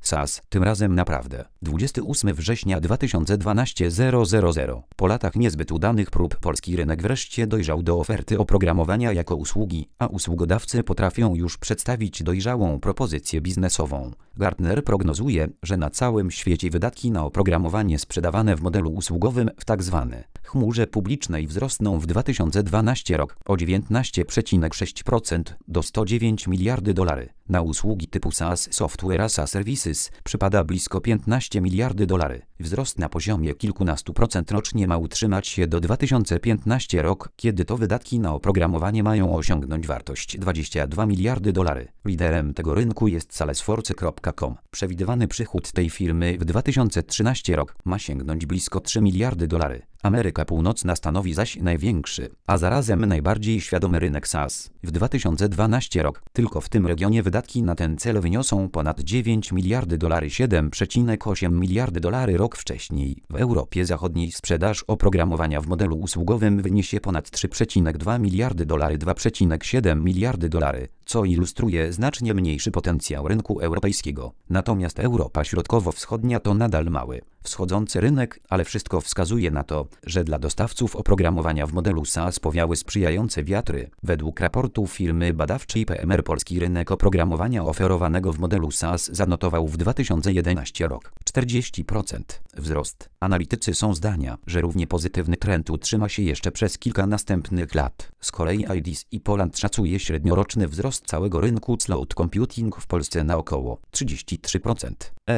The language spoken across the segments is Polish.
SaaS, tym razem naprawdę. 28 września 2012 000. Po latach niezbyt udanych prób polski rynek wreszcie dojrzał do oferty oprogramowania jako usługi, a usługodawcy potrafią już przedstawić dojrzałą propozycję biznesową. Gartner prognozuje, że na całym świecie wydatki na oprogramowanie sprzedawane w modelu usługowym w tzw. chmurze publicznej wzrosną w 2012 rok o 19,6% do $109 miliardy. Na usługi typu SaaS Software as a Services przypada blisko $15 miliardy. Wzrost na poziomie kilkunastu procent rocznie ma utrzymać się do 2015 rok, kiedy to wydatki na oprogramowanie mają osiągnąć wartość $22 miliardy. Liderem tego rynku jest Salesforce.com. Przewidywany przychód tej firmy w 2013 rok ma sięgnąć blisko $3 miliardy. Ameryka Północna stanowi zaś największy, a zarazem najbardziej świadomy rynek SaaS. W 2012 rok tylko w tym regionie wydatki na ten cel wyniosą ponad $9 miliardy, 7,8 miliardy rok wcześniej. W Europie Zachodniej sprzedaż oprogramowania w modelu usługowym wyniesie ponad $3,2 miliardy, 2,7 miliardy, co ilustruje znacznie mniejszy potencjał rynku europejskiego. Natomiast Europa Środkowo-Wschodnia to nadal mały, wschodzący rynek, ale wszystko wskazuje na to, że dla dostawców oprogramowania w modelu SaaS powiały sprzyjające wiatry. Według raportu firmy badawczej PMR polski rynek oprogramowania oferowanego w modelu SaaS zanotował w 2011 rok 40% wzrost. Analitycy są zdania, że równie pozytywny trend utrzyma się jeszcze przez kilka następnych lat. Z kolei IDC i Poland szacuje średnioroczny wzrost całego rynku cloud computing w Polsce na około 33%.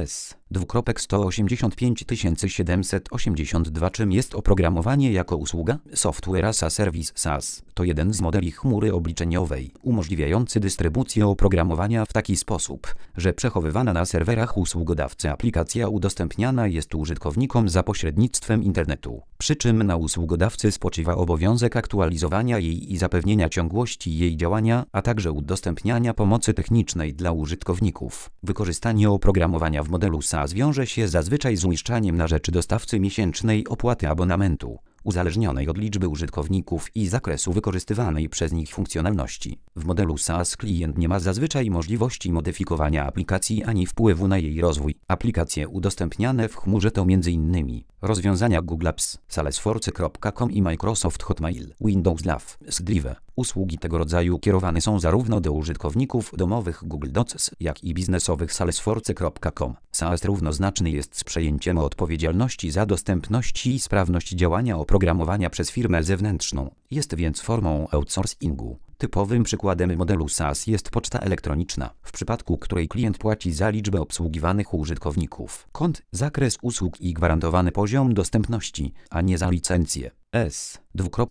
S. 185782. Czym jest oprogramowanie jako usługa? Software as a Service SaaS to jeden z modeli chmury obliczeniowej, umożliwiający dystrybucję oprogramowania w taki sposób, że przechowywana na serwerach usługodawcy aplikacja udostępniana jest użytkownikom za pośrednictwem internetu. Przy czym na usługodawcy spoczywa obowiązek aktualizowania jej i zapewnienia ciągłości jej działania, a także udostępniania pomocy technicznej dla użytkowników. Wykorzystanie oprogramowania w modelu SaaS wiąże się zazwyczaj z uiszczaniem na rzecz dostawcy miesięcznej opłaty abonamentu, uzależnionej od liczby użytkowników i zakresu wykorzystywanej przez nich funkcjonalności. W modelu SaaS klient nie ma zazwyczaj możliwości modyfikowania aplikacji ani wpływu na jej rozwój. Aplikacje udostępniane w chmurze to m.in. rozwiązania Google Apps, Salesforce.com i Microsoft Hotmail, Windows Live, Drive. Usługi tego rodzaju kierowane są zarówno do użytkowników domowych Google Docs, jak i biznesowych Salesforce.com. SaaS równoznaczny jest z przejęciem odpowiedzialności za dostępność i sprawność działania oprogramowania przez firmę zewnętrzną. Jest więc formą outsourcingu. Typowym przykładem modelu SaaS jest poczta elektroniczna, w przypadku której klient płaci za liczbę obsługiwanych użytkowników, kont, zakres usług i gwarantowany poziom dostępności, a nie za licencję. S.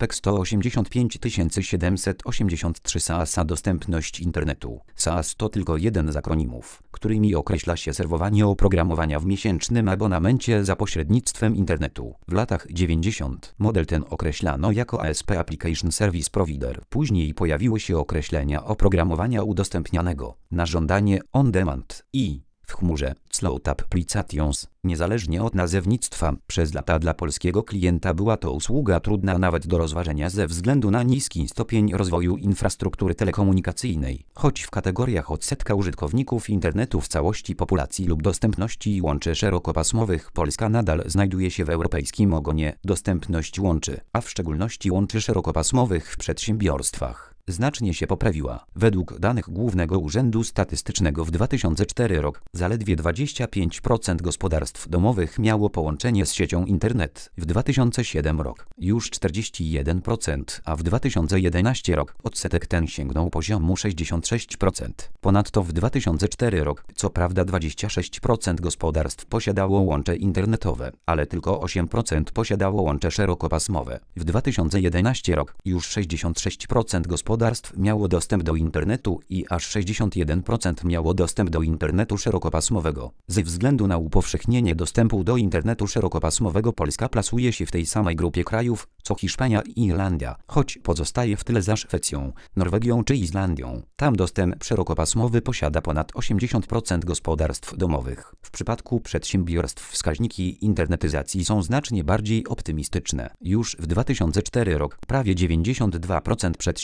185783. SaaS. Dostępność internetu. SaaS to tylko jeden z akronimów, którymi określa się serwowanie oprogramowania w miesięcznym abonamencie za pośrednictwem internetu. W latach 90. model ten określano jako ASP Application Service Provider. Później pojawiły się określenia oprogramowania udostępnianego na żądanie on demand i w chmurze Cloud Applications. Niezależnie od nazewnictwa, przez lata dla polskiego klienta była to usługa trudna nawet do rozważenia ze względu na niski stopień rozwoju infrastruktury telekomunikacyjnej, choć w kategoriach odsetka użytkowników internetu w całości populacji lub dostępności łączy szerokopasmowych Polska nadal znajduje się w europejskim ogonie dostępność łączy, a w szczególności łączy szerokopasmowych w przedsiębiorstwach. Znacznie się poprawiła. Według danych Głównego Urzędu Statystycznego w 2004 rok zaledwie 25% gospodarstw domowych miało połączenie z siecią internet. W 2007 rok już 41%, a w 2011 rok odsetek ten sięgnął poziomu 66%. Ponadto w 2004 rok co prawda 26% gospodarstw posiadało łącze internetowe, ale tylko 8% posiadało łącze szerokopasmowe. W 2011 rok już 66% gospodarstw miało dostęp do internetu i aż 61% miało dostęp do internetu szerokopasmowego. Ze względu na upowszechnienie dostępu do internetu szerokopasmowego Polska plasuje się w tej samej grupie krajów, co Hiszpania i Irlandia, choć pozostaje w tyle za Szwecją, Norwegią czy Islandią. Tam dostęp szerokopasmowy posiada ponad 80% gospodarstw domowych. W przypadku przedsiębiorstw wskaźniki internetyzacji są znacznie bardziej optymistyczne. Już w 2004 rok prawie 92% przedsiębiorstw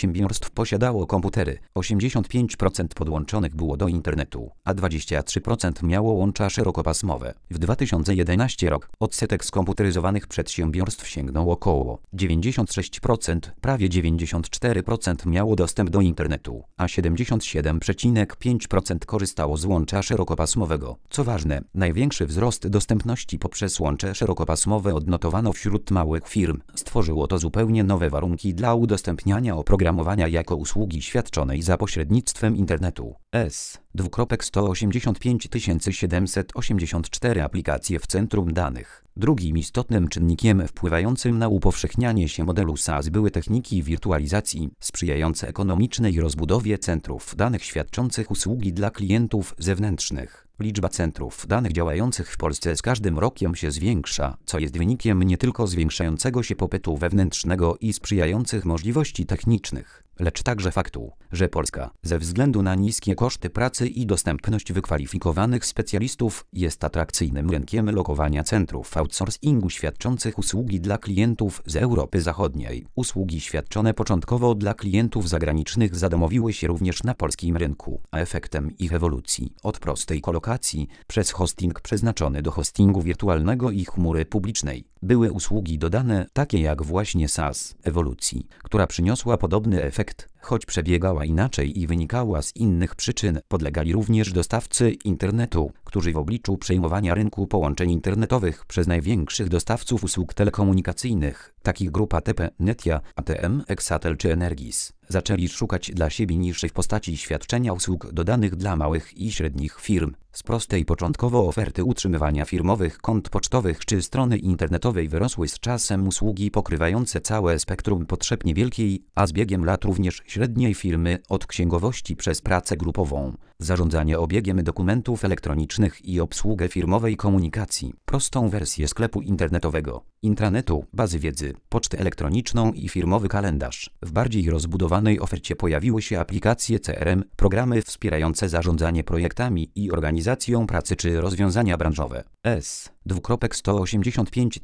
przedsiębiorstw posiadało komputery, 85% podłączonych było do internetu, a 23% miało łącza szerokopasmowe. W 2011 rok odsetek skomputeryzowanych przedsiębiorstw sięgnął około 96%, prawie 94% miało dostęp do internetu, a 77,5% korzystało z łącza szerokopasmowego. Co ważne, największy wzrost dostępności poprzez łącze szerokopasmowe odnotowano wśród małych firm. Stworzyło to zupełnie nowe warunki dla udostępniania oprogramowania jako usługi świadczonej za pośrednictwem internetu. 185 784 aplikacje w centrum danych. Drugim istotnym czynnikiem wpływającym na upowszechnianie się modelu SaaS były techniki wirtualizacji, sprzyjające ekonomicznej rozbudowie centrów danych świadczących usługi dla klientów zewnętrznych. Liczba centrów danych działających w Polsce z każdym rokiem się zwiększa, co jest wynikiem nie tylko zwiększającego się popytu wewnętrznego i sprzyjających możliwości technicznych, lecz także faktu, że Polska, ze względu na niskie koszty pracy i dostępność wykwalifikowanych specjalistów, jest atrakcyjnym rynkiem lokowania centrów outsourcingu świadczących usługi dla klientów z Europy Zachodniej. Usługi świadczone początkowo dla klientów zagranicznych zadomowiły się również na polskim rynku, a efektem ich ewolucji od prostej kolokacji przez hosting przeznaczony do hostingu wirtualnego i chmury publicznej były usługi dodane, takie jak właśnie SaaS, ewolucji, która przyniosła podobny efekt, choć przebiegała inaczej i wynikała z innych przyczyn. Podlegali również dostawcy internetu, którzy w obliczu przejmowania rynku połączeń internetowych przez największych dostawców usług telekomunikacyjnych, takich grup ATP, Netia, ATM, Exatel czy Energis, zaczęli szukać dla siebie niszy w postaci świadczenia usług dodanych dla małych i średnich firm. Z prostej początkowo oferty utrzymywania firmowych kont pocztowych czy strony internetowej wyrosły z czasem usługi pokrywające całe spektrum potrzeb niewielkiej, a z biegiem lat również średniej firmy, od księgowości przez pracę grupową, zarządzanie obiegiem dokumentów elektronicznych i obsługę firmowej komunikacji, prostą wersję sklepu internetowego, intranetu, bazy wiedzy, pocztę elektroniczną i firmowy kalendarz. W bardziej rozbudowanej ofercie pojawiły się aplikacje CRM, programy wspierające zarządzanie projektami i organizacją pracy czy rozwiązania branżowe. 185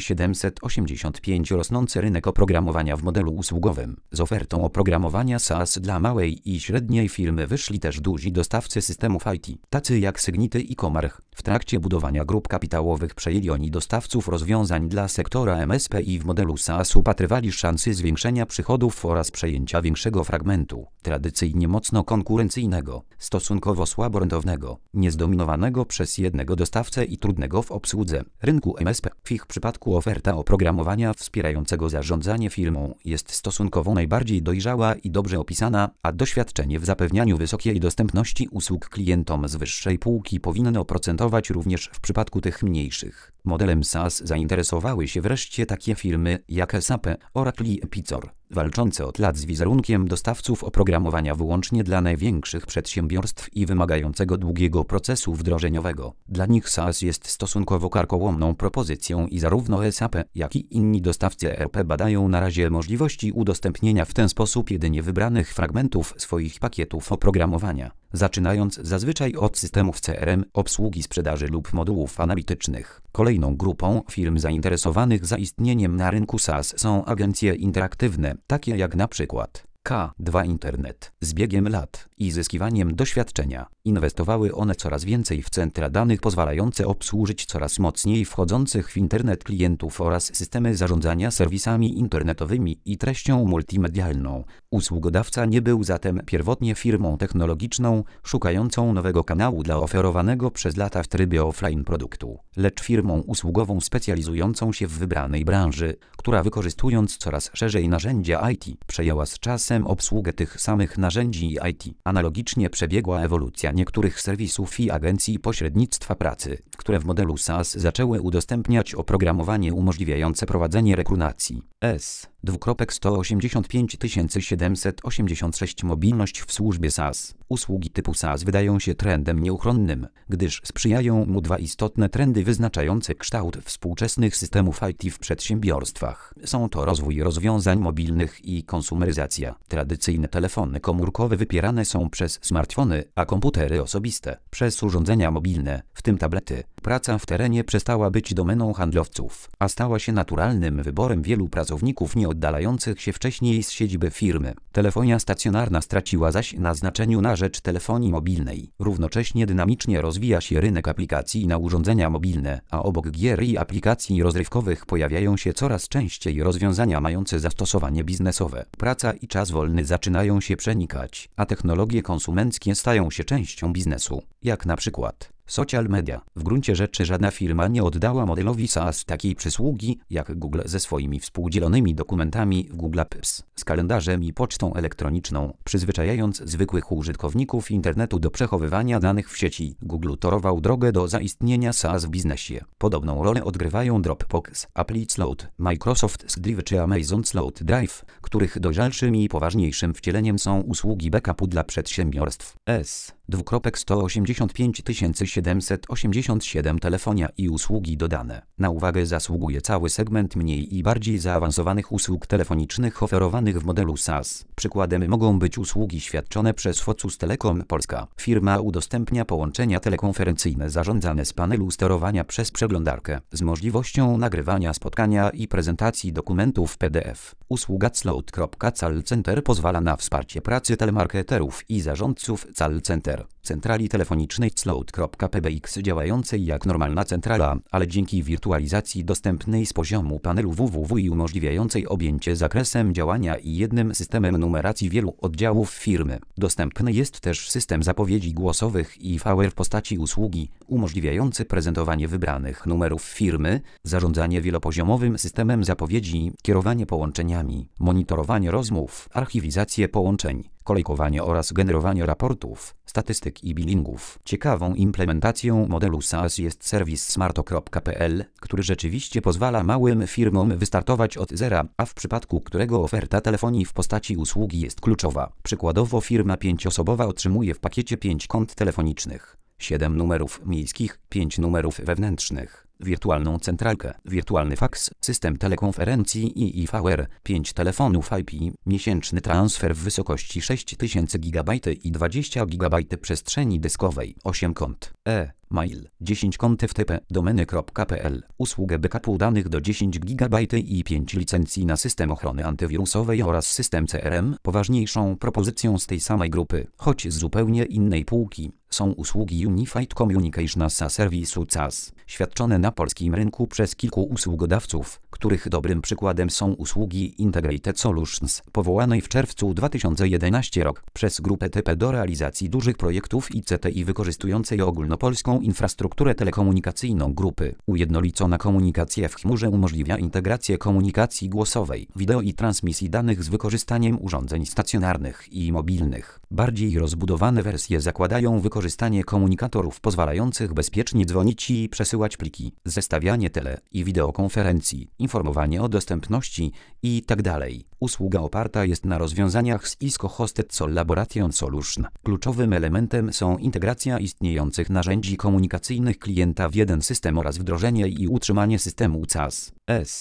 785 Rosnący rynek oprogramowania w modelu usługowym. Z ofertą oprogramowania SaaS dla małej i średniej firmy wyszli też duzi dostawcy systemów IT, tacy jak Sygnity i Comarch. W trakcie budowania grup kapitałowych przejęli oni dostawców rozwiązań dla sektora MSP i w modelu SaaS upatrywali szansy zwiększenia przychodów oraz przejęcia większego fragmentu, tradycyjnie mocno konkurencyjnego, stosunkowo słabo rentownego, niezdominowanego przez jednego dostawcę i trudnego w obsłudze rynku MSP. W ich przypadku oferta oprogramowania wspierającego zarządzanie firmą jest stosunkowo najbardziej dojrzała i dobrze opisana, a doświadczenie w zapewnianiu wysokiej dostępności usług klientom z wyższej półki powinno procentować również w przypadku tych mniejszych. Modelem SaaS zainteresowały się wreszcie takie firmy jak SAP, Oracle i Epicor, walczące od lat z wizerunkiem dostawców oprogramowania wyłącznie dla największych przedsiębiorstw i wymagającego długiego procesu wdrożeniowego. Dla nich SaaS jest stosunkowo karkołomną propozycją i zarówno SAP, jak i inni dostawcy ERP badają na razie możliwości udostępnienia w ten sposób jedynie wybranych fragmentów swoich pakietów oprogramowania, zaczynając zazwyczaj od systemów CRM, obsługi sprzedaży lub modułów analitycznych. Kolejną grupą firm zainteresowanych zaistnieniem na rynku SaaS są agencje interaktywne, takie jak na przykład K2 Internet. Z biegiem lat i zyskiwaniem doświadczenia inwestowały one coraz więcej w centra danych pozwalające obsłużyć coraz mocniej wchodzących w internet klientów oraz systemy zarządzania serwisami internetowymi i treścią multimedialną. Usługodawca nie był zatem pierwotnie firmą technologiczną szukającą nowego kanału dla oferowanego przez lata w trybie offline produktu, lecz firmą usługową specjalizującą się w wybranej branży, która wykorzystując coraz szerzej narzędzia IT przejęła z czasem obsługę tych samych narzędzi IT. Analogicznie przebiegła ewolucja niektórych serwisów i agencji pośrednictwa pracy, które w modelu SaaS zaczęły udostępniać oprogramowanie umożliwiające prowadzenie rekrutacji. 185 786 Mobilność w służbie SaaS. Usługi typu SaaS wydają się trendem nieuchronnym, gdyż sprzyjają mu dwa istotne trendy wyznaczające kształt współczesnych systemów IT w przedsiębiorstwach. Są to rozwój rozwiązań mobilnych i konsumeryzacja. Tradycyjne telefony komórkowe wypierane są przez smartfony, a komputery osobiste przez urządzenia mobilne, w tym tablety, Praca w terenie przestała być domeną handlowców, a stała się naturalnym wyborem wielu pracowników nie oddalających się wcześniej z siedziby firmy. Telefonia stacjonarna straciła zaś na znaczeniu na rzecz telefonii mobilnej. Równocześnie dynamicznie rozwija się rynek aplikacji na urządzenia mobilne, a obok gier i aplikacji rozrywkowych pojawiają się coraz częściej rozwiązania mające zastosowanie biznesowe. Praca i czas wolny zaczynają się przenikać, a technologie konsumenckie stają się częścią biznesu, jak na przykład social media. W gruncie rzeczy żadna firma nie oddała modelowi SaaS takiej przysługi jak Google ze swoimi współdzielonymi dokumentami w Google Apps, z kalendarzem i pocztą elektroniczną, przyzwyczajając zwykłych użytkowników internetu do przechowywania danych w sieci. Google torował drogę do zaistnienia SaaS w biznesie. Podobną rolę odgrywają Dropbox, Apple Cloud, Microsoft Drive czy Amazon Cloud Drive, których dojrzalszym i poważniejszym wcieleniem są usługi backupu dla przedsiębiorstw. S:185 787 telefonia i usługi dodane. Na uwagę zasługuje cały segment mniej i bardziej zaawansowanych usług telefonicznych oferowanych w modelu SaaS. Przykładem mogą być usługi świadczone przez Focus Telecom Polska. Firma udostępnia połączenia telekonferencyjne zarządzane z panelu sterowania przez przeglądarkę, z możliwością nagrywania spotkania i prezentacji dokumentów PDF. Usługa Cloud.Call Center pozwala na wsparcie pracy telemarketerów i zarządców call center. Centrali telefonicznej Cloud.pbx działającej jak normalna centrala, ale dzięki wirtualizacji dostępnej z poziomu panelu www i umożliwiającej objęcie zakresem działania i jednym systemem numeracji wielu oddziałów firmy. Dostępny jest też system zapowiedzi głosowych i VR w postaci usługi umożliwiający prezentowanie wybranych numerów firmy, zarządzanie wielopoziomowym systemem zapowiedzi, kierowanie połączeniami, monitorowanie rozmów, archiwizację połączeń, kolejkowanie oraz generowanie raportów, statystyk i billingów. Ciekawą implementacją modelu SaaS jest serwis smarto.pl, który rzeczywiście pozwala małym firmom wystartować od zera, a w przypadku którego oferta telefonii w postaci usługi jest kluczowa. Przykładowo firma 5-osobowa otrzymuje w pakiecie 5 kont telefonicznych, 7 numerów miejskich, 5 numerów wewnętrznych, wirtualną centralkę, wirtualny faks, system telekonferencji i IVR, 5 telefonów IP, miesięczny transfer w wysokości 6000 GB i 20 GB przestrzeni dyskowej, 8 kont mail, 10 kont FTP, domeny.pl, usługę backupu danych do 10 GB i 5 licencji na system ochrony antywirusowej oraz system CRM. Poważniejszą propozycją z tej samej grupy, choć z zupełnie innej półki, są usługi Unified Communication as a Service (UCaaS), świadczone na polskim rynku przez kilku usługodawców, których dobrym przykładem są usługi Integrated Solutions, powołanej w czerwcu 2011 roku przez grupę TP do realizacji dużych projektów ICT i wykorzystującej ogólnopolską infrastrukturę telekomunikacyjną grupy. Ujednolicona komunikacja w chmurze umożliwia integrację komunikacji głosowej, wideo i transmisji danych z wykorzystaniem urządzeń stacjonarnych i mobilnych. Bardziej rozbudowane wersje zakładają wykorzystanie komunikatorów pozwalających bezpiecznie dzwonić i przesyłać pliki, zestawianie tele- i wideokonferencji, informowanie o dostępności itd. Usługa oparta jest na rozwiązaniach z Cisco Hosted Collaboration Solution. Kluczowym elementem są integracja istniejących narzędzi komunikacyjnych klienta w jeden system oraz wdrożenie i utrzymanie systemu CaaS.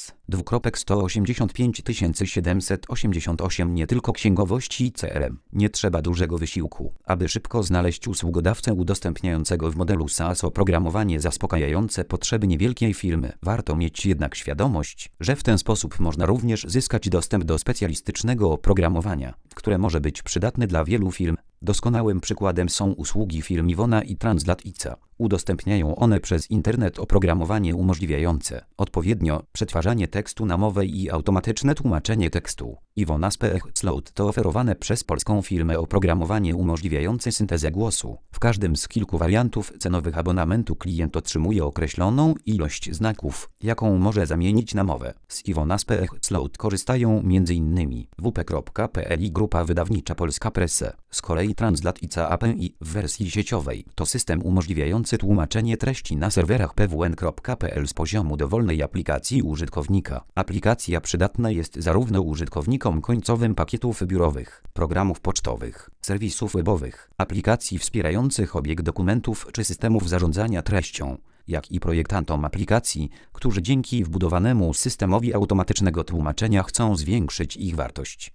S:185 788 nie tylko księgowości i CRM. Nie trzeba dużego wysiłku, aby szybko znaleźć usługodawcę udostępniającego w modelu SaaS oprogramowanie zaspokajające potrzeby niewielkiej firmy. Warto mieć jednak świadomość, że w ten sposób można również zyskać dostęp do specjalistycznego oprogramowania, które może być przydatne dla wielu firm. Doskonałym przykładem są usługi firm Iwona i Translat.ICA. Udostępniają one przez internet oprogramowanie umożliwiające odpowiednio przetwarzanie tekstu na mowę i automatyczne tłumaczenie tekstu. Iwona Cloud to oferowane przez polską firmę oprogramowanie umożliwiające syntezę głosu. W każdym z kilku wariantów cenowych abonamentu klient otrzymuje określoną ilość znaków, jaką może zamienić na mowę. Z Iwona Cloud korzystają m.in. wp.pl i grupa wydawnicza Polska Presse. Z kolei Translat.ICA API w wersji sieciowej to system umożliwiający tłumaczenie treści na serwerach pwn.pl z poziomu dowolnej aplikacji użytkownika. Aplikacja przydatna jest zarówno użytkownikom końcowym pakietów biurowych, programów pocztowych, serwisów webowych, aplikacji wspierających obieg dokumentów czy systemów zarządzania treścią, jak i projektantom aplikacji, którzy dzięki wbudowanemu systemowi automatycznego tłumaczenia chcą zwiększyć ich wartość.